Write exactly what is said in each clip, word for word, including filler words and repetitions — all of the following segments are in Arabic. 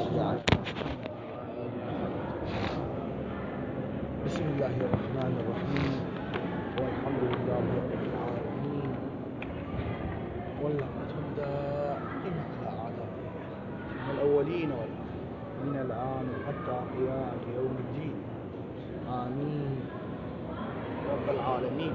الصيام. بسم الله الرحمن الرحيم، والحمد لله رب العالمين، والنعمة دائمة على أعدائه من الأولين والآخرين من الآن وحتى قيام يوم الدين. آمين رب العالمين.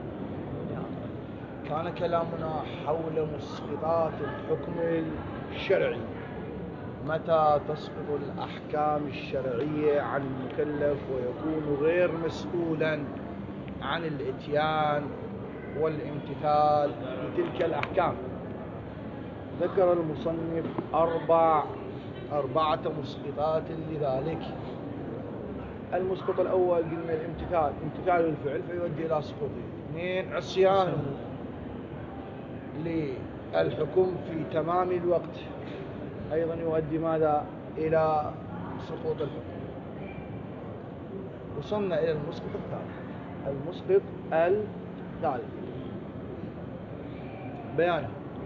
كان كلامنا حول مسقطات الحكم الشرعي. متى تسقط الأحكام الشرعية عن المكلف ويكون غير مسؤولا عن الإتيان والامتثال لتلك الأحكام؟ ذكر المصنف أربع أربعة مسقطات لذلك. المسقط الأول قلنا الامتثال، امتثال الفعل فيؤدي إلى سقوطه. اثنين، عصيان للحكم في تمام الوقت، أيضا يؤدي ماذا؟ إلى سقوط الحكم. وصلنا إلى المسقط الثالث. المسقط الثالث بيانه: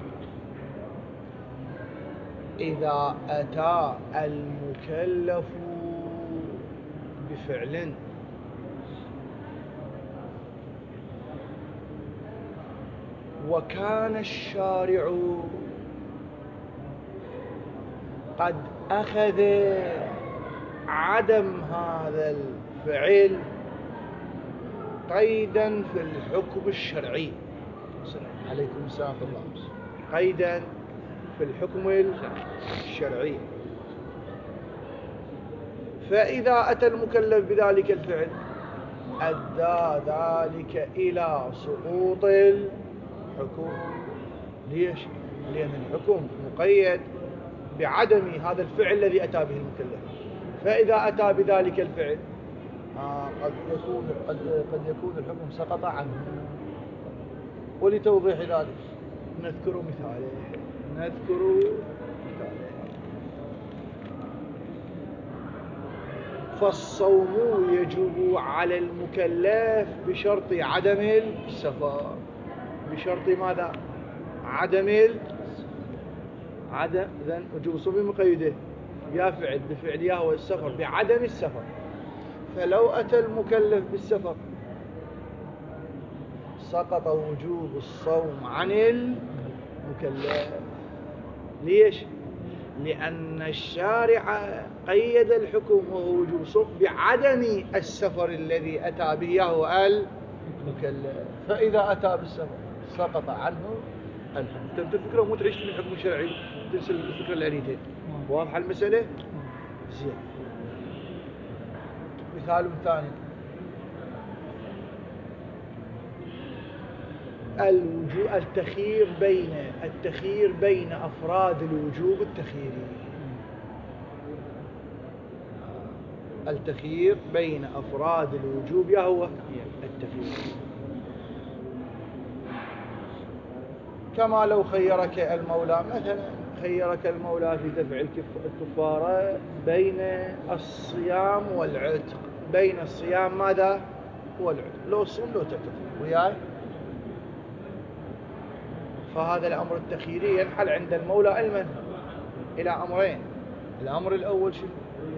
إذا أتى المكلف بفعل وكان الشارع قد أخذ عدم هذا الفعل قيدا في الحكم الشرعي. عليكم السلام ورحمة الله. قيدا في الحكم الشرعي. فإذا أتى المكلف بذلك الفعل أدى ذلك إلى سقوط الحكم. ليش؟ لأن الحكم مقيد بعدم هذا الفعل الذي أتى به المكلف. فإذا أتى بذلك الفعل آه قد يكون قد, قد يكون الحكم سقط عنه. ولتوضيح ذلك نذكر مثاله نذكر مثاله فالصوم يجب على المكلف بشرط عدم السفر. بشرط ماذا؟ عدم ال... عدم إذن وجوب الصوم مقيده يا فعل بفعل يا هو السفر بعدم السفر. فلو أتى المكلف بالسفر سقط وجوب الصوم عن المكلف. ليش؟ لأن الشارع قيد الحكم وهو وجوب الصوم بعدم السفر الذي أتى به هو المكلف. فإذا أتى بالسفر سقط عنه الحكم. تمت الفكرة ومو تعيش من الحكم الشرعي تنسى الفكرة اللي أريدها. واضحة المسألة؟ زين. مثال ثاني: الوجوب التخيير بين التخيير بين أفراد الوجوب التخييري. التخيير بين أفراد الوجوب يا هو التخيير. كما لو خيرك المولى مثلا، خيرك المولى في دفع الكفارة بين الصيام والعتق. بين الصيام ماذا؟ والعتق. لو صوم لو تعتق وياي. فهذا الأمر التخييري ينحل عند المولى المن إلى أمرين. الأمر الأول شنو؟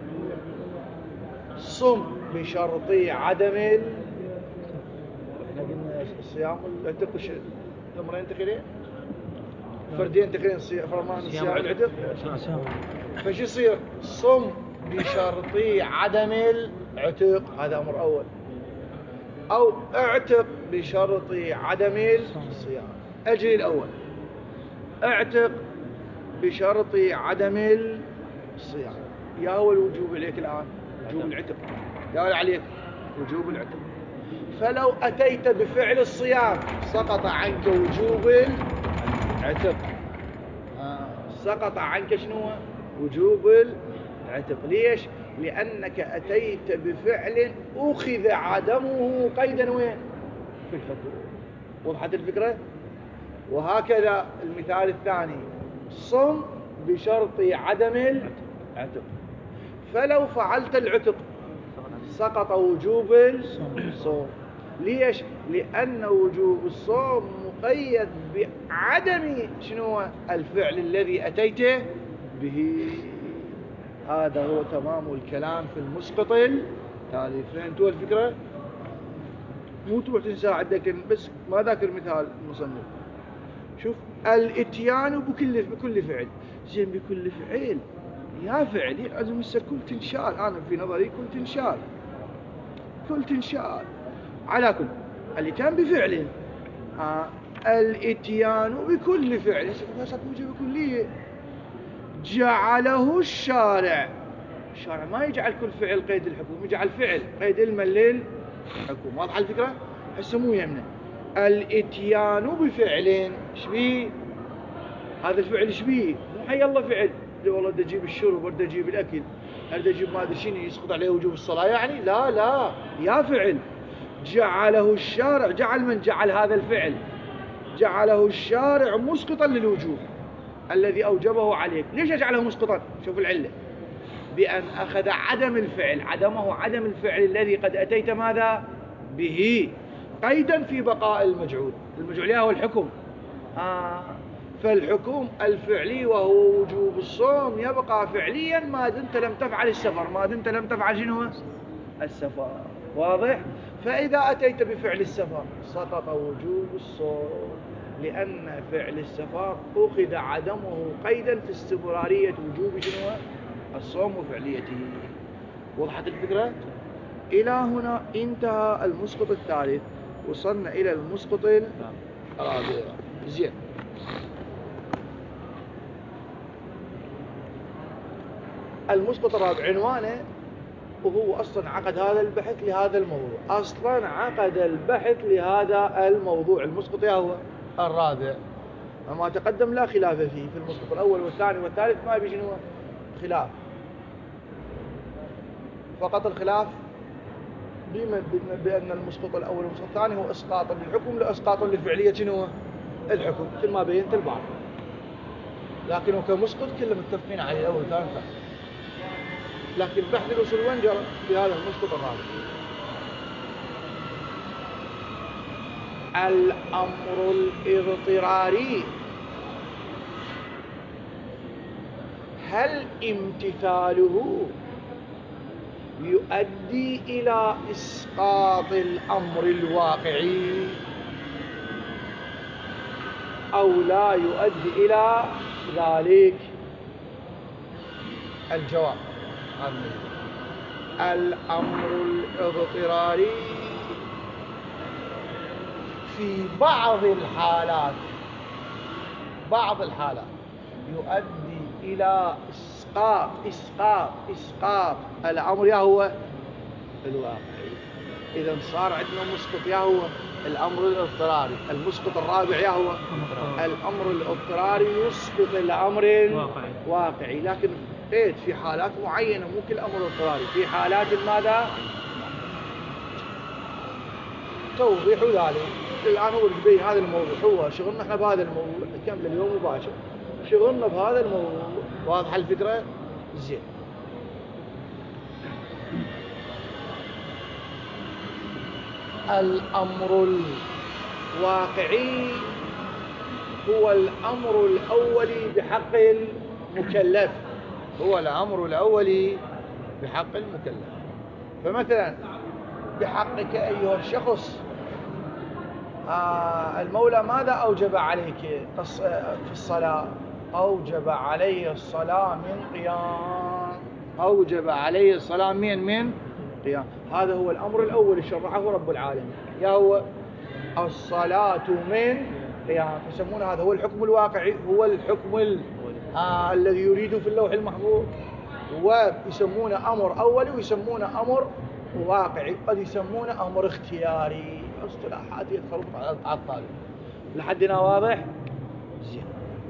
صم بشرط عدم ال... احنا قلنا الصيام والعتق الأمرين تخيرين، فردين تخيرين، فرمان الصيام والعتق. فشو يصير؟ صم بشرط عدم العتق، هذا أمر أول. أو اعتق بشرط عدم الصيام. أجري الأول، اعتق بشرط عدم الصيام. يا هو الوجوب عليك الآن وجوب العتق، يا عليك وجوب العتق. فلو أتيت بفعل الصيام سقط عنك وجوب العتق. آه. سقط عنك شنو؟ وجوب العتق. ليش؟ لأنك أتيت بفعل أخذ عدمه قيدا وين؟ في الحكم. وضحت الفكرة؟ وهكذا المثال الثاني: صم بشرط عدم العتق. فلو فعلت العتق سقط وجوب الصوم. ليش؟ لأن وجوب الصوم مقيد بعدم شنو الفعل الذي أتيته به. هذا هو تمام الكلام في المسقط التالي. فهمتوا الفكرة؟ مو تروح تنسى عندك بس ما ذاكر مثال المصنف. شوف الاتيان بكل بكل فعل. زين بكل فعل يا فعل لازم يصير كل تنشال. انا في نظري كل تنشال كل تنشال على كل الاتيان بفعل. آه. الاتيان بكل فعل صارت موجبة كلية. جعله الشارع. الشارع ما يجعل كل فعل قيد الحكم، يجعل فعل قيد الملل حكم. واضحة الفكرة؟ هسه مو يمنا الاتيان بفعل شبيه. هذا الفعل شبيه مو حي الله فعل والله بدي اجيب الشرب بدي اجيب الاكل بدي اجيب ما ادري شنو يسقط عليه وجوب الصلاه يعني. لا لا يا فعل. جعله الشارع. جعل من جعل هذا الفعل؟ جعله الشارع مسقطا للوجوب الذي اوجبه عليك. ليش جعله مسقطا؟ شوف العله. بان اخذ عدم الفعل عدمه عدم الفعل الذي قد اتيت ماذا به قيدا في بقاء المجعول. المجعول هو الحكم. آه. فالحكم الفعلي وهو وجوب الصوم يبقى فعليا ما دمت لم تفعل السفر. ما دمت لم تفعل شنو السفر. واضح؟ فإذا أتيت بفعل السفر سقط وجوب الصوم لأن فعل السفر أخذ عدمه قيدا في استمرارية وجوب شنو الصوم وفعليته. وضحت الفكرة؟ إلى هنا انتهى المسقط الثالث. وصلنا إلى المسقط الرابع. زين. المسقط الرابع عنوانه وهو أصلا عقد هذا البحث لهذا الموضوع. أصلا عقد البحث لهذا الموضوع. المسقط هو الرابع. وما تقدم لا خلاف فيه. في المسقط الأول والثاني والثالث ما يبي شنو خلاف. فقط الخلاف بأن المسقط الأول والمسقط الثاني هو إسقاط للحكم لا إسقاط لفعلية شنو الحكم مثل ما بينت البعض. لكنه كمسقط كلهم متفقين عليه الأول والثاني والثالث. لكن بحث الأصول وين جرى في هذا المسقط الرابع. الأمر الاضطراري هل امتثاله يؤدي إلى إسقاط الأمر الواقعي أو لا يؤدي إلى ذلك؟ الجواب الأمر الاضطراري في بعض الحالات بعض الحالات يؤدي إلى إسقاط إسقاط إسقاط الأمر يهو الواقعي. إذا صار عندنا مسقط يهو الأمر الاضطراري. المسقط الرابع يهو الأمر الاضطراري يسقط الأمر الواقعي. لكن قيد في حالات معينة مو كل أمر اضطراري. في حالات ماذا توضيح ذلك. الآن هو الجبي هذا الموضوع هو شغلنا احنا بهذا الموضوع كامل اليوم مباشر شغلنا بهذا الموضوع. واضحة الفكرة؟ زين. الأمر الواقعي هو الأمر الأولي بحق المكلف. هو الأمر الأولي بحق المكلف. فمثلا بحقك أيها الشخص آه المولى ماذا أوجب عليك في الصلاة؟ أوجب علي الصلاة من قيام. أوجب علي الصلاة من من قيام. هذا هو الأمر الأول شرعه رب العالمين يا هو الصلاة من قيام. يسمونه هذا هو الحكم الواقعي. هو الحكم ال... آه الذي يريد في اللوح المحفوظ. ويسمونه أمر أولي ويسمونه أمر واقعي. قد يسمونه أمر اختياري. اصطلاحات يتخلط على الطالب لحدنا واضح؟ زين.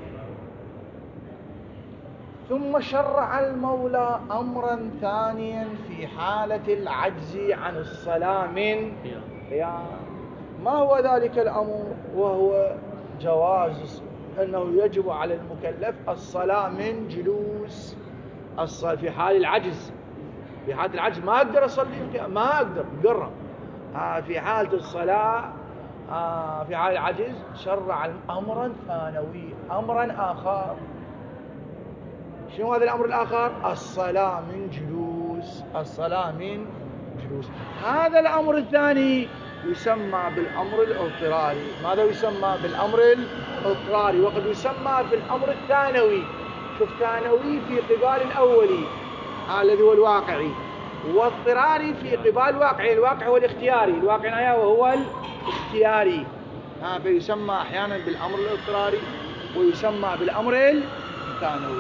ثم شرع المولى أمرا ثانيا في حالة العجز عن الصلاة من قيام. ما هو ذلك الأمر؟ وهو جواز أنه يجب على المكلف الصلاة من جلوس. الصلاة في حال العجز. في حالة العجز ما أقدر أصلي ما أقدر قرر. آه في حالة الصلاة آه في حال العجز شرع أمرا ثانوي أمرا آخر. شنو هذا الأمر الآخر؟ الصلاة من جلوس، الصلاة من جلوس. هذا الأمر الثاني يسمى بالأمر الاضطراري. ماذا يسمى؟ بالأمر الاضطراري. وقد يسمى بالأمر الثانوي. شوف، ثانوي في قبال الأولي الذي هو الواقعي، واضطراري في قبال الواقعي. الواقع هو الاختياري، الواقع هنا وهو الاختياري. ها، فيسمى أحيانا بالأمر الاضطراري ويسمى بالأمر الثانوي.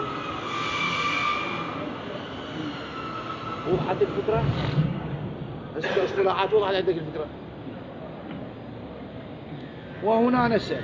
وضحت الفكرة؟ اصطلاحات وضحت عندك الفكرة؟ وهنا نسأل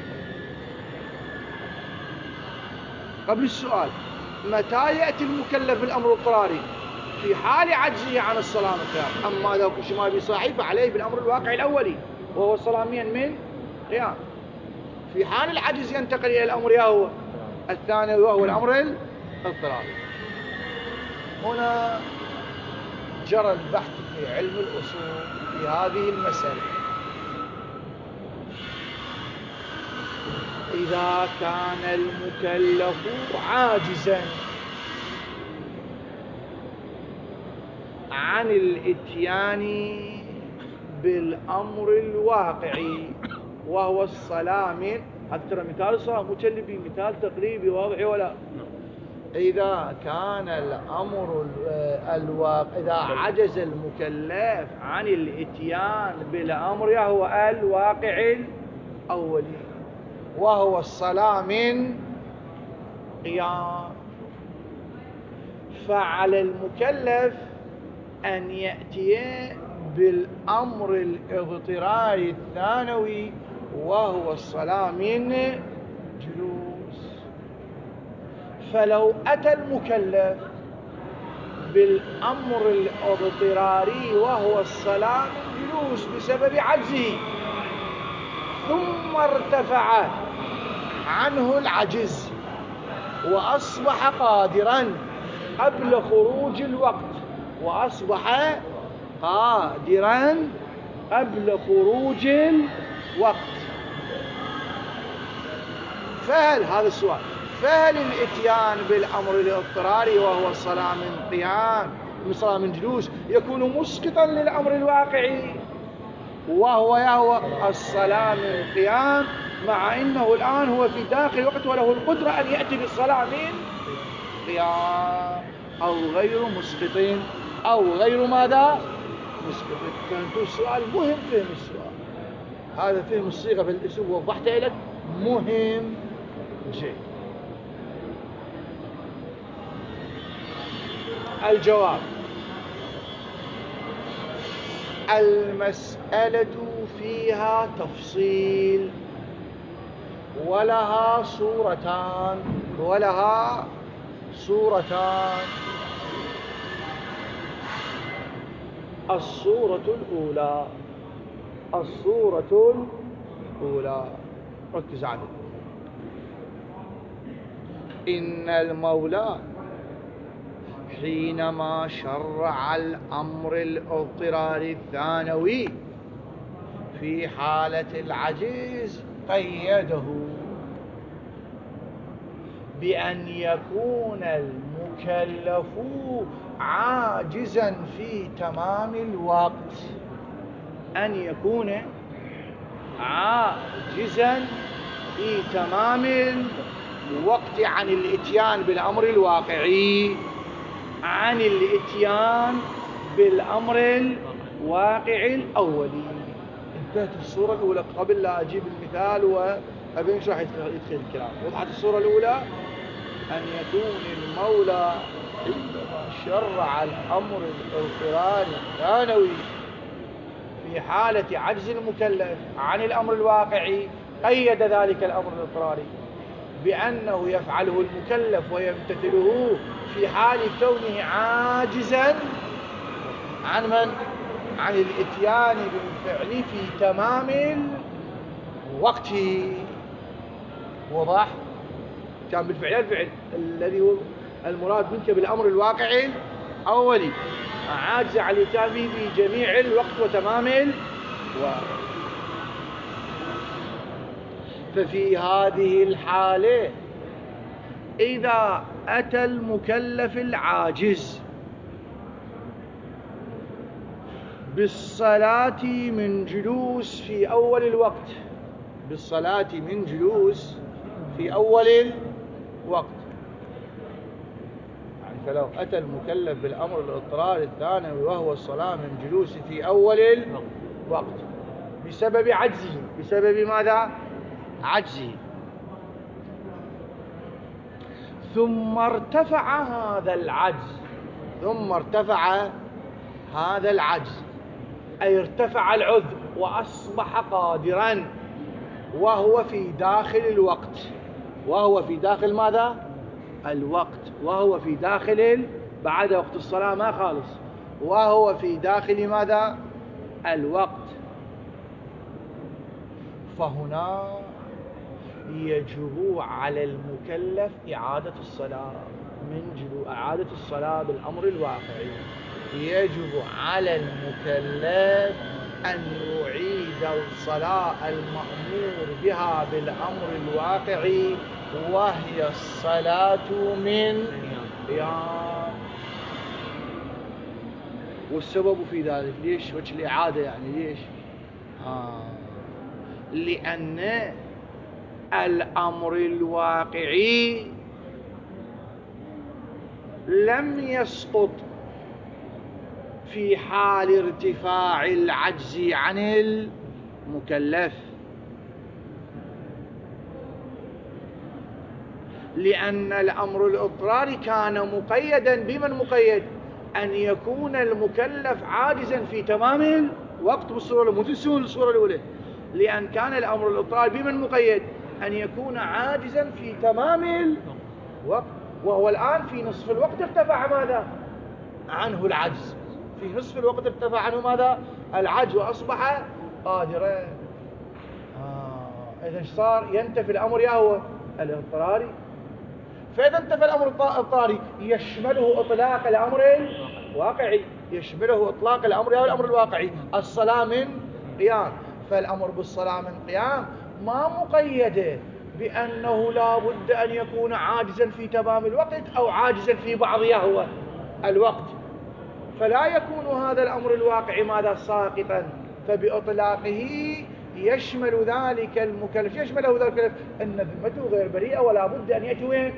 قبل السؤال: متى يأتي المكلف بالأمر الاضطراري؟ في حال عجزه عن الصلاة والقيام. أما لو كل شيء ما بصحيح فعليه بالأمر الواقعي الأولي وهو الصلاة من قيام. في حال العجز ينتقل إلى الأمر يا هو الثاني وهو الأمر الاضطراري. هنا جرى البحث في علم الأصول في هذه المسألة. إذا كان المكلف عاجزا عن الإتيان بالأمر الواقعي وهو الصلاة من، هذا ترى مثال صار متلبي، مثال تقريبي واضح ولا؟ إذا كان الأمر الواقع، إذا عجز المكلف عن الإتيان بالأمر وهو الواقع الأولي وهو الصلاة من قيام، فعلى المكلف أن يأتي بالأمر الاضطراري الثانوي وهو الصلاة من جلوس. فلو أتى المكلف بالأمر الاضطراري وهو الصلاة من جلوس بسبب عجزه، ثم ارتفع عنه العجز وأصبح قادرا قبل خروج الوقت، وأصبح قادرا قبل خروج الوقت، فهل هذا السؤال فهل الاتيان بالأمر الاضطراري وهو الصلاة من قيام الصلاة من جلوس يكون مسقطا للأمر الواقعي وهو يهوى الصلاة من قيام، مع أنه الآن هو في داخل الوقت وله القدرة أن يأتي بالصلاة من قيام، أو غير مسقط، أو غير ماذا؟ مسقط. فهمتوا السؤال؟ مهم فهم السؤال هذا، فهم الصيغة بالاسم وضحت لك، مهم جيد. الجواب: المسألة فيها تفصيل ولها صورتان ولها صورتان الصورة الأولى الصورة الأولى ركز عليه. إن المولى حينما شرع الأمر الاضطراري الثانوي في حالة العجز قيده بأن يكون المكلف عاجزا في تمام الوقت، أن يكون عاجزا في تمام الوقت عن الاتيان بالأمر الواقعي عن الاتيان بالأمر الواقعي الأولي. انتهت الصورة الأولى قبل لا أجيب المثال وأبين شو راح يدخل الكلام. وضحت الصورة الأولى: أن يكون المولى عندما شرع الأمر الاضطراري الثانوي في حالة عجز المكلف عن الأمر الواقعي قيد ذلك الأمر الاضطراري بأنه يفعله المكلف ويمتثله في حال كونه عاجزا عن من؟ عن الاتيان بالفعل في تمام الوقت. وضح؟ كان بالفعل الفعل الذي هو المراد منك بالأمر الواقعي الأولي، عاجز عن الاتيان به في جميع الوقت وتمام الوقت. ففي هذه الحالة إذا أتى المكلف العاجز بالصلاة من جلوس في أول الوقت بالصلاة من جلوس في أول الوقت، يعني فلو أتى المكلف بالأمر الاضطراري الثانوي وهو الصلاة من جلوس في أول الوقت بسبب عجزه، بسبب ماذا؟ عجزه، ثم ارتفع هذا العجز ثم ارتفع هذا العجز أي ارتفع العذر وأصبح قادرا وهو في داخل الوقت وهو في داخل ماذا؟ الوقت وهو في داخل ال... بعد وقت الصلاة ما خالص، وهو في داخل ماذا؟ الوقت، فهنا يجب على المكلف إعادة الصلاة من جلو إعادة الصلاة بالأمر الواقعي. يجب على المكلف أن يعيد الصلاة المأمور بها بالأمر الواقعي وهي الصلاة من قيام. والسبب في ذلك ليش وجه الإعادة؟ يعني ليش؟ آه. لأن الأمر الواقعي لم يسقط في حال ارتفاع العجز عن المكلف، لأن الأمر الاضطراري كان مقيدا بمن مقيد؟ أن يكون المكلف عاجزا في تمام الوقت بالصورة الأولى، مو تنسون الصورة الأولى، لأن كان الأمر الاضطراري بمن مقيد؟ أن يكون عاجزا في تمام الوقت، وهو الآن في نصف الوقت ارتفع ماذا؟ عنه العجز، في نصف الوقت ارتفع عنه ماذا؟ العجز وأصبح قادرا. آه. إذا ايش صار؟ ينتفي الأمر يا هو الاضطراري. فإذا انتفى الأمر الاضطراري يشمله إطلاق الأمر الواقعي، يشمله إطلاق الأمر يا الأمر الواقعي الصلاة من قيام. فالأمر بالصلاة من قيام ما مقيد بأنه لا بد أن يكون عاجزا في تمام الوقت أو عاجزا في بعض يهوى الوقت، فلا يكون هذا الأمر الواقعي ماذا؟ ساقطا. فبإطلاقه يشمل ذلك المكلف، يشمله ذلك المكلف أن ذمته غير بريئة ولا بد أن يأتي وين؟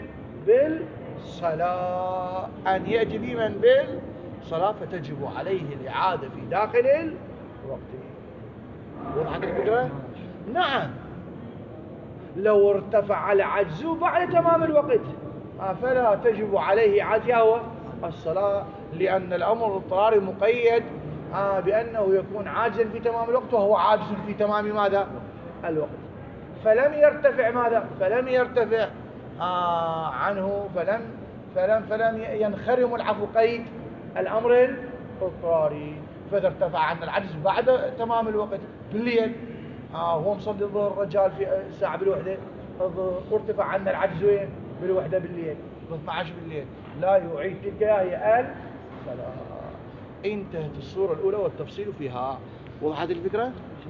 بالصلاة، أن يأتي بمن؟ بالصلاة، فتجب عليه الإعادة في داخل الوقت. وضحت الفكرة؟ نعم. لو ارتفع العجز بعد تمام الوقت فلا تجب عليه إعادة الصلاة، لأن الأمر الاضطراري مقيد بأنه يكون عاجزا في تمام الوقت وهو عاجز في تمام ماذا؟ الوقت. فلم يرتفع ماذا؟ فلم يرتفع آه عنه فلم فلم فلم ينخرم العفو قيد الأمر الاضطراري. فإذا ارتفع عن العجز بعد تمام الوقت بالليل، آه هو مصلي الظهر الرجال في الساعة بالوحدة الظهر، وارتفع عن العجز وين؟ بالوحدة بالليل، اثني عشر بالليل، لا يعيد تلك هي الصلاة. انتهت الصورة الأولى والتفصيل فيها. وضحت الفكرة؟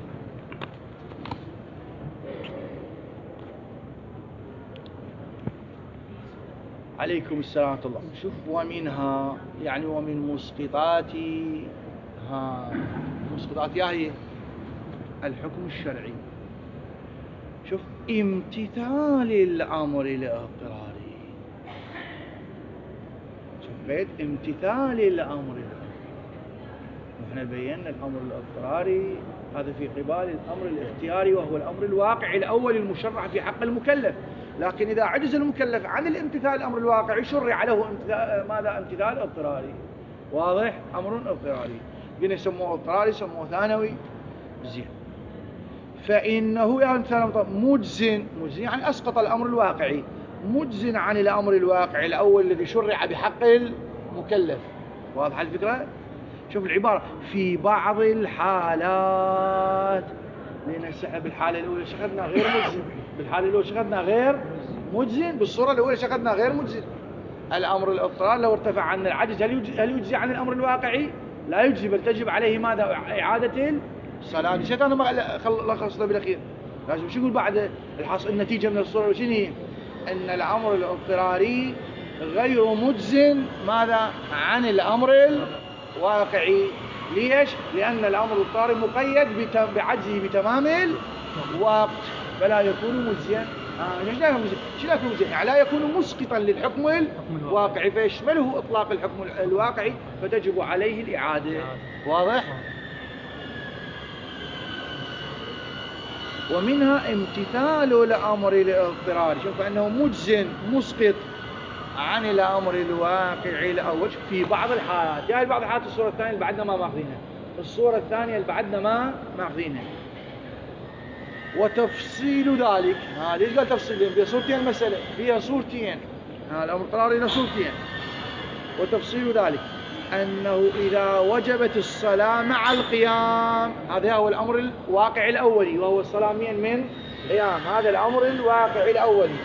عليكم السلام ورحمة الله. شوف، ومنها يعني ومن مسقطات ها مسقطات هي الحكم الشرعي. شوف، امتثال الأمر الاضطراري. شوف بيت امتثال الأمر الاضطراري. نحن بينا الأمر الاضطراري هذا في قبال الأمر الاختياري وهو الأمر الواقعي الأول المشرع في حق المكلف، لكن إذا عجز المكلف عن الامتثال الأمر الواقعي شرع له امتثال ماذا؟ امتثال اضطراري. واضح؟ أمر اضطراري، قلنا يسموه اضطراري يسموه ثانوي. زين. فإنه يعني مثلا مجزن، مجزن يعني أسقط الأمر الواقعي، مجزن عن الأمر الواقعي الأول الذي شرع بحق المكلف. واضح الفكرة؟ شوف العبارة، في بعض الحالات، لأن السحب الحالة الأولى شغلنا غير مجزن، بالحالة الأولى شغلنا غير مجزن، بالصورة الأولى شغلنا غير مجزن. الأمر الاضطرار لو ارتفع عن العجز هل يجزي, هل يجزي عن الأمر الواقعي؟ لا يجزي، بل تجب عليه ماذا؟ إعادة الصلاة. نسيت أنا ما خلصنا بالأخير، لازم شو يقول بعد الحص النتيجة من الصورة شنو هي؟ أن الأمر الاضطراري غير مجز ماذا عن الأمر الواقعي. ليش؟ لأن الأمر الاضطراري مقيد بعجزه بتمام الوقت فلا يكون مجزيا. ايش لا يكون شو لا يكون مجزيا؟ يعني لا يكون مسقطا للحكم الواقعي فيشمله إطلاق الحكم الواقعي فتجب عليه الإعادة. واضح؟ ومنها امتثال الأمر الاضطراري، شوف أنه مجز مسقط عن الأمر الواقعي الأول في بعض الحالات. يعني بعض الحالات الصورة الثانية اللي بعدنا ما ماخذينها، الصورة الثانية اللي بعدنا ما ماخذينها. وتفصيل ذلك، ها ليش قال تفصيل؟ لأن فيها صورتين المسألة، فيها صورتين، ها الأمر الاضطراري له صورتين. وتفصيل ذلك أنه إذا وجبت الصلاة مع القيام، هذا هو الأمر الواقعي الأولي وهو الصلاة من قيام، هذا الأمر الواقعي الأولي.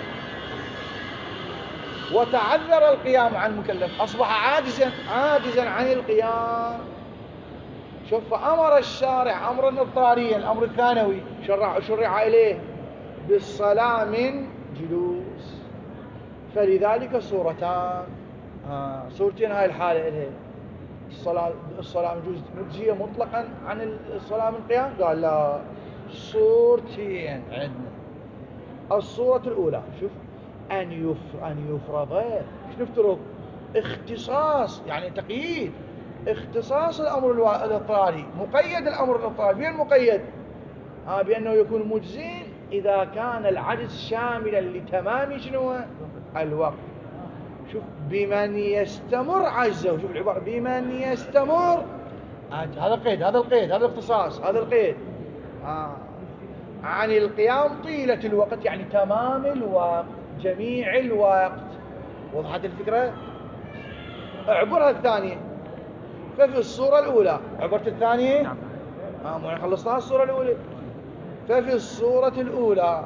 وتعذر القيام عن المكلف، أصبح عاجزا عاجزا عن القيام. شوف، فأمر الشارع أمرا اضطراريا، الأمر الثانوي شرع شرع إليه بالصلاة من جلوس، فلذلك صورتان، آه صورتين هاي الحالة إليه. الصلاة الصلاة من جلوس مجزية مطلقا عن الصلاة من قيام؟ قال لا، صورتين عندنا. الصورة الأولى شوف، أن يفر أن يفرض، ايش نفترض؟ اختصاص، يعني تقييد، اختصاص الأمر الاضطراري، مقيد الأمر الاضطراري. بين مقيد؟ آه بأنه يكون مجزين إذا كان العجز شاملا لتمام شنو؟ الوقت. شوف، بمن يستمر عجزه، شوف العبارة، بمن يستمر، هذا القيد، هذا القيد، هذا الاختصاص، هذا القيد. آه. عن القيام طيلة الوقت، يعني تمام الوقت، جميع الوقت. وضحت الفكرة؟ اعبرها الثانية. ففي الصورة الأولى، عبرت الثانية؟ نعم. آه ما خلصنا الصورة الأولى. ففي الصورة الأولى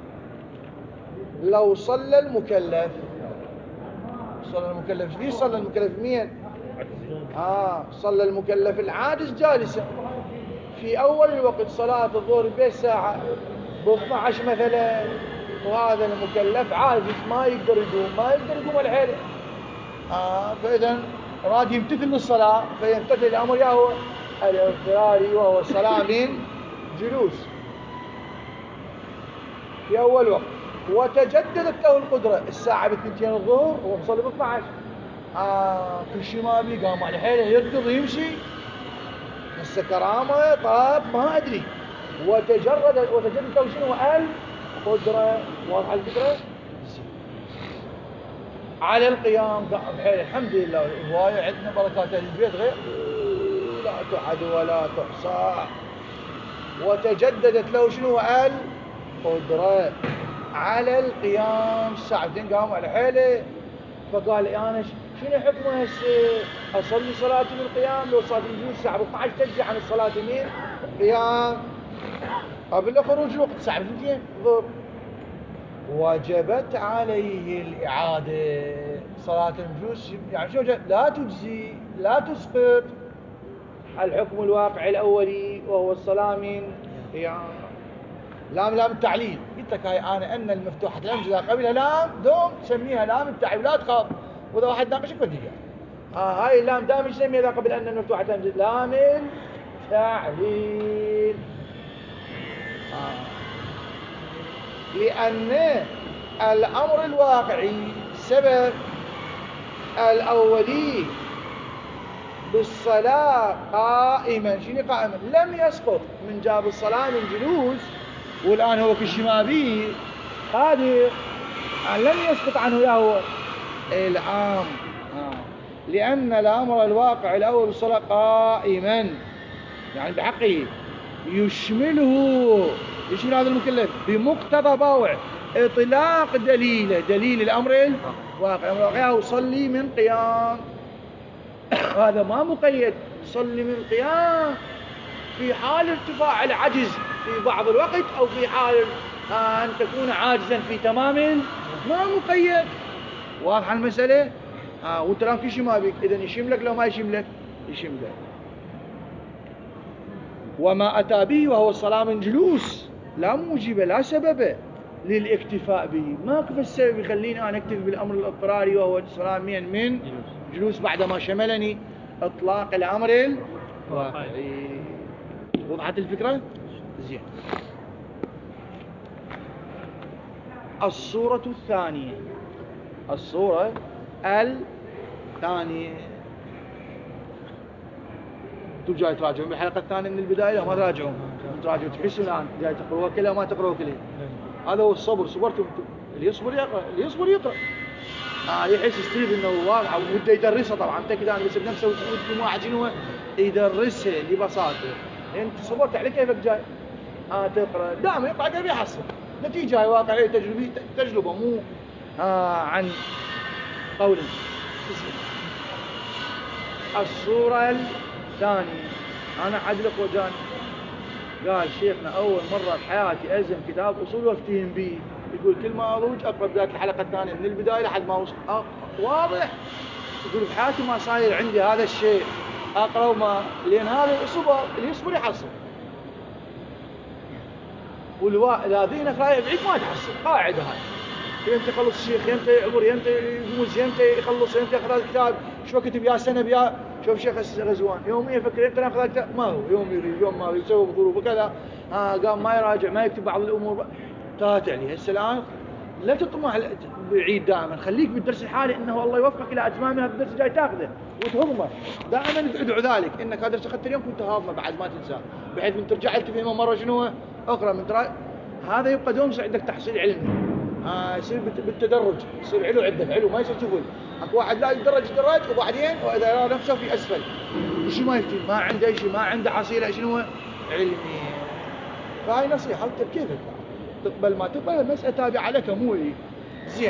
لو صلى المكلف، صلى المكلف، ليش صلى المكلف؟ مين؟ آه صلى المكلف العاجز جالسا في أول الوقت، صلاة الظهر بساعة ب اثني عشر مثلا، وهذا المكلف عاجز ما يقدر يقوم، ما يقدر يقوم الحيل. آه فإذا راد يمتثل للصلاة، فيمتثل الأمر يا هو الاضطراري وهو الصلاة من جلوس في أول وقت. وتجددت له القدرة الساعة باثنتين الظهر وهو مصلي ب اثني عشر، آه كل شيء ما بي، قام على حيله يركض يمشي، هسه كرامة طاب ما أدري. وتجرد وتجدد له شنو؟ القدرة. واضحة الفكرة؟ على القيام بحيل. الحمد لله هواية عندنا بركات أهل البيت غير لا تعد ولا تحصى. وتجددت له شنو؟ القدرة على القيام، ساعتين قام على حيله، فقال أنا شنو حكمه هسه؟ أصلي صلاتي من القيام؟ لو صلاة الجلوس الساعة اثني عشر تجزي عن الصلاة من القيام قبل خروج الوقت الساعة اثنتين الظهر. وجبت عليه الإعادة. صلاة الجلوس يعني شو لا تجزي، لا تسقط الحكم الواقع الأولي وهو الصلاة من قيام. لام لام التعليل، قلت لك هاي أنا أن المفتوحة الأمز إذا قبلها لام دوم تسميها لام التعليل، لا تخاف. وإذا واحد ناقشك بديها آه هاي اللام دائما نسميها إذا قبل أن المفتوحة الأمز لام التعليل. آه. لأن الأمر الواقعي سبب الأولي بالصلاة قائما، شنو قائما؟ لم يسقط من جاب الصلاة من جلوس، والآن هو كل شيء ما بيه قادر، لم يسقط عنه يا هو الأمر. آه. لأن الأمر الواقع الأول بالصلاة قائما، يعني بحقه يشمله، يشمل هذا المكلف بمقتضى باوع إطلاق دليله، دليل الأمر الواقع. الأمر الواقع وصلي من قيام، هذا ما مقيد صلي من قيام في حال ارتفاع العجز في بعض الوقت أو في حال أن تكون عاجزا في تمام، ما مقيد. واضح المسألة؟ آه وانت الآن كل شيء ما بيك، إذن يشملك لو ما يشملك؟ يشملك. وما أتى به وهو الصلاة من جلوس لا موجب لا سبب للاكتفاء به. ماكو في السبب يخليني أنا أكتفي بالأمر الاضطراري وهو السلاميا من جلوس بعدما شملني إطلاق الأمر الواقعي. وضحت الفكرة؟ زين. الصورة الثانية، الصورة الثانية انتم جاي تراجعون بالحلقة الثانية من البداية لا ما تراجعون؟ تراجعون تحسون الآن جاي تقرأوا كلها ما تقرأوا كلها. هذا هو الصبر. صبرتم. اللي يصبر يقرأ، اللي يصبر يقرأ. آه يحس ستيف انه واقع وده يدرسها طبعا متأكد انا بس بنفسه ودكم واحد شنو يدرسها ببساطة. انت صبرت على كيفك جاي آه تقرأ دائما يقرأ كيف يحصل نتيجة هاي واقعية تجربة تجربة مو آه عن قول. الصورة الثانية أنا عدلك وجاني قال شيخنا أول مرة بحياتي أزم كتاب أصول وافتهم به يقول كل ما أروج أقرأ بداية الحلقة الثانية من البداية لحد ما أوصل أه واضح. يقول بحياتي ما صاير عندي هذا الشيء أقرأ وما لأن هذا الصبر اللي يصبر يحصل والذين خايف بعيد ما تحصل. قاعدة هاي يمتى يخلص الشيخ يمتى يعبر يمتى يفوز يمتى يخلص يمتى ياخذ الكتاب شو كتب يا سنة بيا شوف شيخ غزوان يوم يفكر يمتى ياخذ الكتاب ما هو يوم يغيب يوم ما يسوي ظروف وكذا ها قام ما يراجع ما يكتب بعض الأمور تاتع لي. هسه الآن لا تطمح بعيد دائما خليك بالدرس الحالي إنه الله يوفقك إلى أتمام هذا الدرس جاي تاخذه وتهضمه دائما ادعو ذلك إنك هذا الدرس أخذت اليوم كنت هاضمه بعد ما تنساه بحيث من ترجع تفهمه مرة شنو أقرأ من ترى هذا يبقى دوم عندك تحصيل علمي. آه يصير بالتدرج يصير علو عدة علو ما يصير سفل. اكو واحد لا يتدرج يتدرج وبعدين واذا يرى نفسه في اسفل شيء ما يفتي ما عنده شيء ما عنده حصيله شنو علمي. فهاي نصيحه انت بكيفك تقبل ما تقبل المساله تابعه لك مو لي. زين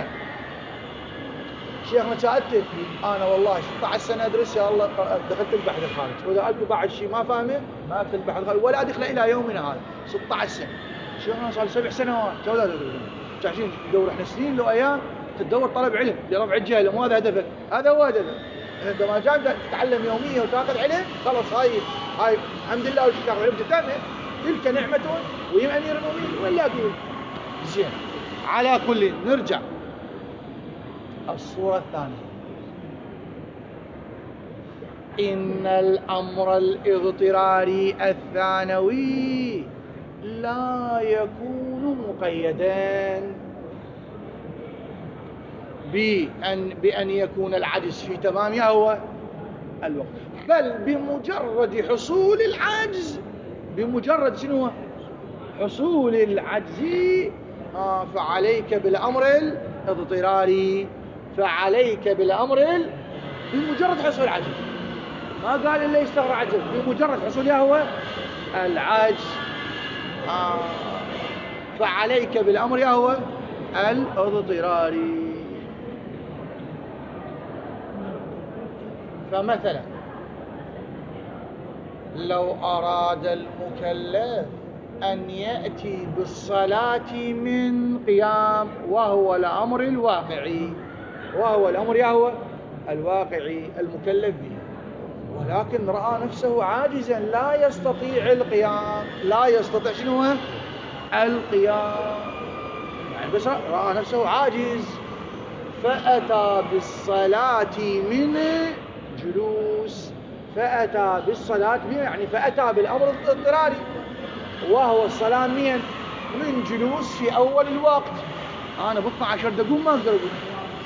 شيخنا سالت انا والله ستة عشر سنه ادرس يا الله دخلت البحث الخارجي واذا قلت بعد شيء ما فاهمه ما ادخل البحث الخارجي ولا ادخل الى يومنا هذا ستة عشر سنه. شيخنا صار سبع سنوات جوده تدرسون عشان تدور احنا سنين لو ايام تدور طلب علم لرفع الجهل مو هذا هدفك. هذا هو هدفك انت ما جاي تتعلم يوميا وتاخذ علم خلاص هاي هاي الحمد لله وش تاخذ علم تتم تلك نعمه ويم امير المؤمنين ولا اقول زين. على كل نرجع الصوره الثانيه. إن الأمر الاضطراري الثانوي لا يكون مقيداً بأن, بأن يكون العجز في تمامها هو الوقت بل بمجرد حصول العجز بمجرد شنو حصول العجز آه فعليك بالأمر الاضطراري فعليك بالأمر بمجرد حصول العجز ما قال إلا يستغرق عجز بمجرد حصولها هو العجز آه فعليك بالأمر هو الاضطراري. فمثلا لو أراد المكلف أن يأتي بالصلاة من قيام وهو الأمر الواقعي وهو الأمر هو الواقعي المكلف به ولكن رأى نفسه عاجزا لا يستطيع القيام لا يستطيع شنو القيام يعني بس رأى نفسه عاجز فأتى بالصلاة من جلوس فأتى بالصلاة من يعني فأتى بالأمر الاضطراري وهو الصلاة من من جلوس في أول الوقت. أنا بطلع عشر دقائق ما أقدر أقول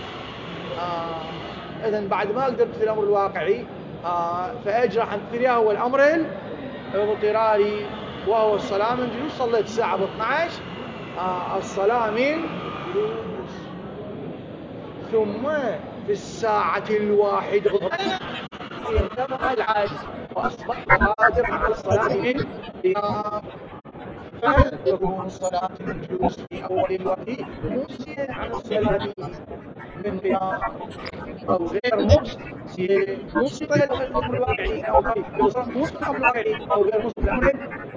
آه. إذن بعد ما أقدر في الأمر الواقعي آه. فأجرى عن ثريا هو الأمر الاضطراري وهو الصلاة من جلوس صليت الساعة باثني عشر آه. الصلاة من جلوس ثم في الساعة الواحدة انتهى العجز وأصبحت قادر على الصلاة من قيام فهل تكون الصلاة من جلوس في أول الوقت مجزية عن الصلاة من قيام أو غير مجزية مسقطة للأمر الواقعي أو مسقطة للأمر الواقعي أو غير مسقطة للأمر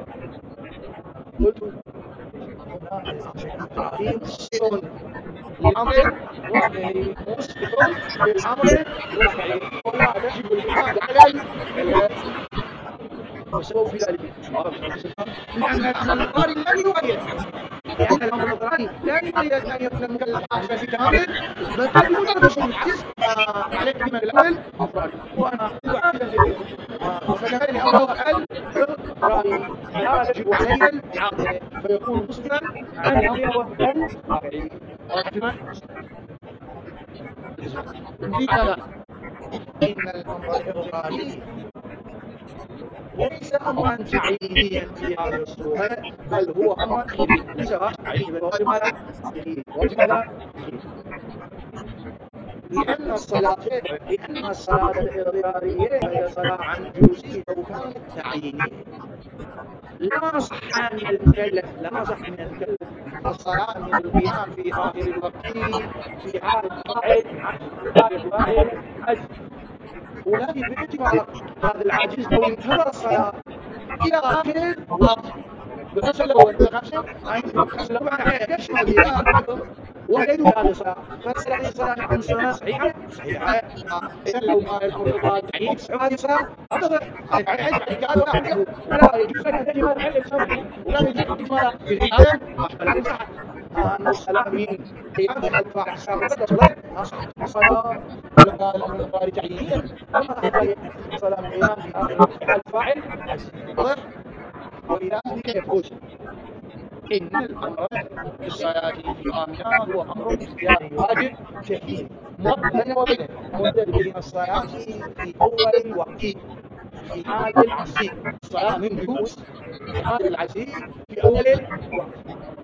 قلت هي مسقط للأمر الواقعي مسقط للأمر الواقعي ولا تجب الإعادة على الكلام وسبب في ذلك لأن الأمر الاضطراري لم يقيد لأن الأمر الاضطراري لا يريد أن يكون المكلف عاجزا في تمامه، بل بمجرد وصول العجز عليه تقديما للأمر الاضطراري، وأنا عاجزا في اليوم فكذلك الأمر الاضطراري لا تجب علي الإعادة فيكون مصدرا عن الأمر الواقعي. لماذا؟ إن الأمر الاضطراري ليس أمرا تعيينيا في هذه الصورة، بل هو أمر تخيلي، ليس واجب تعييني بل واجب ماذا؟ تخيلي. واجب ماذا؟ تخيلي. لأن الصلاة لأن الصلاة الاضطرارية هي صلاة عن جلوسه لو كانت تعيينية لما صح من المكلف لما صح من المكلف الصلاة من القيام في آخر الوقت في حال ارتفاع العجز في حال ارتفاع العجز، ولكن باتفاق هذا العاجز لو انتظر الصلاة إلى آخر وقت بالخمسة الأول بالخمسة هاي بالخمسة الأول معناها يشمل بها أربعة وزيد هذه الصلاة، فهذه الصلاة نعم الصلاة صحيحة صحيحة. إذا لو كان الأمر الإضطراري تعيين هذه الصلاة لا تصح، هذه يعني يعني هذا ولا عنده ولا يجوز لك أن تجي ماذا على الإنسان ولا يجوز لك أن تجي ماذا بالإعادة لا يصح أن الصلاة من قيام في حال فاعل السابق تصلي صحيح الصلاة ولو كان الأمر الإضطراري تعيينيا وما تحتاج الصلاة من قيام في آخر في حال فاعل عجز واضح. ولذلك يقول إن الأمر بالصلاة في آمنة هو أمر اختياري واجب تكليفي بين وبين مدة بين الصلاة في أول الوقت في حال العجز، الصلاة من جلوس في حال العجز في أول الوقت،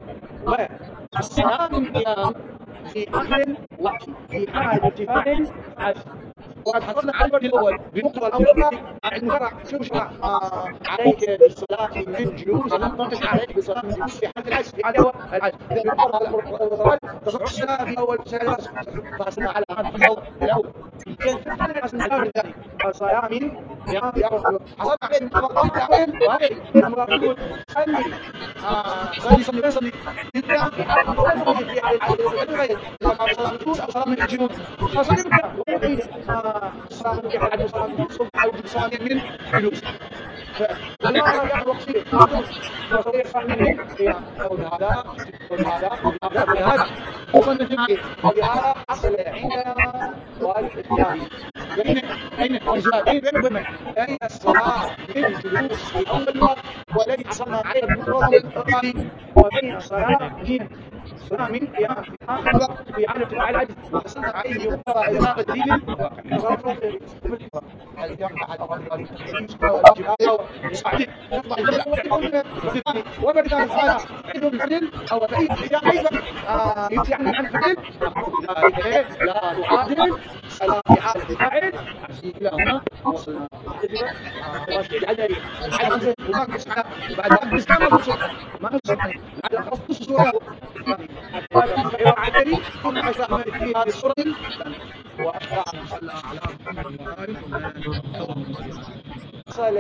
والصلاة من قيام في آخر الوقت في حال ارتفاع العجز. وقد حصلنا على الفرد الأول بمقتضى الأمر الإضطراري عند شرع شو شرع آه عليك بالصلاة من جلوس لم تشرع عليك بالصلاة من جلوس في حالة العجز في حالة العجز إذا بمقتضى الأمر الاضطراري تصح الصلاة في أول ساعة فحصلنا على هذا الفرد الأول. الفرد الثاني حصلنا على الفرد الثاني الصلاة من قيام في أول حصلنا عليه بمقتضى الأمر الواقعي الأمر الواقعي صلي آه صلي صلي وين صلي؟ بالقيام في حال وين صلي في حال العجز إذا كان صلاة من جلوس أو صلاة من الجنون فصلي بالقيام ولا بعيدة الصلاة من في حال العجز وصلاة من جلوس وفي حال وجود صلاة من جلوس فلما كان وقتي خاطر وصلي الصلاة من القيام أو بهذا أو بهذا أو بهذا بهذا وصلنا الجماعي وبهذا حصل عندنا واجب اختياري بين بين بين بين بين بين الصلاة من جلوس في أول الوقت والذي حصلنا عليه بمقتضى الأمر الاضطراري وبين الصلاة من الصلاة من قيام في آخر الوقت في حال ارتفاع العجز وحصلنا عليه بمقتضى إطلاق الدليل الواقعي. وبالاتفاق الإتيان بأحد أفراد الواجب التخيلي الواجب هذا هو يصعد يصبح الفرد الأول يكون الفرد الثاني والفرد الثاني ماذا؟ يدعو بالفرد الأول فأي إتيان أي فرد يمشي عن عن الفرد الآخر وبذلك لا تعادل الصلاة في حال ارتفاع العجز. إلى هنا وصلنا. وضحت الفكرة؟ خلاص بعد بعد خمسة وما تسعة بعد ما أقدس كامل خلص ما خلص يعني بعد خلص نص الصورة الثانية حتى ترتفع الواقع الجديد ثم أشرح من في هذه الصورة الثانية وأشرح أن صلى على محمد وآل محمد اللهم صل على محمد. صل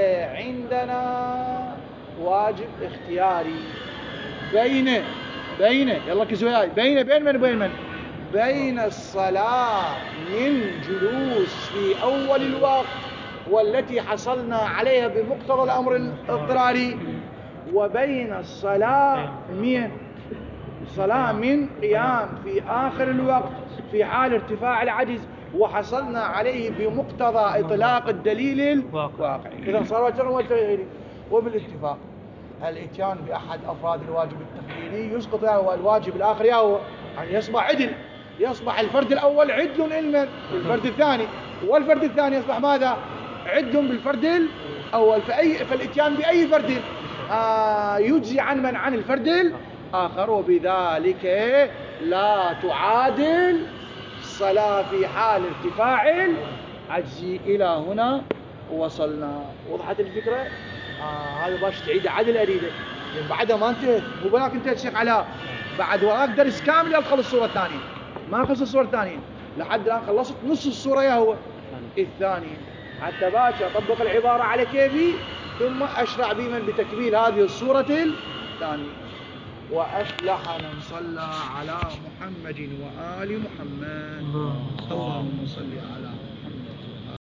عندنا واجب اختياري بين بين يلا كزوياي بين بين من بين من بين الصلاة من جلوس في أول الوقت والتي حصلنا عليها بمقتضى الأمر الاضطراري وبين الصلاة من صلاة من قيام في آخر الوقت في حال ارتفاع العجز وحصلنا عليه بمقتضى إطلاق الدليل الواقعي. إذا صار وجه والتغييري وبالاتفاق الاتيان بأحد أفراد الواجب التخييري يسقط هو الواجب الآخر يهو يعني يصبح عدل يصبح الفرد الأول عدل علما بالفرد الثاني والفرد الثاني يصبح ماذا؟ عدل بالفرد الأول فأي فالاتيان بأي فرد آه يجزي عن من عن الفرد الآخر وبذلك لا تعادل الصلاة في حال ارتفاع العجز. إلى هنا وصلنا. وضحت الفكرة؟ آه هذا باش تعيد عدل أريده بعدها ما انتهت مو بلاك انتهت شيخ علاء بعد وراك درس كامل يدخل الصورة الثانية ما خلص الصورة الثانية لحد الآن خلصت نص الصورة يا هو الثانية حتى باش أطبق العبارة على كيفي ثم أشرع بمن بتكميل هذه الصورة الثانية. وأفلح من صلى على محمد وآل محمد اللهم صل على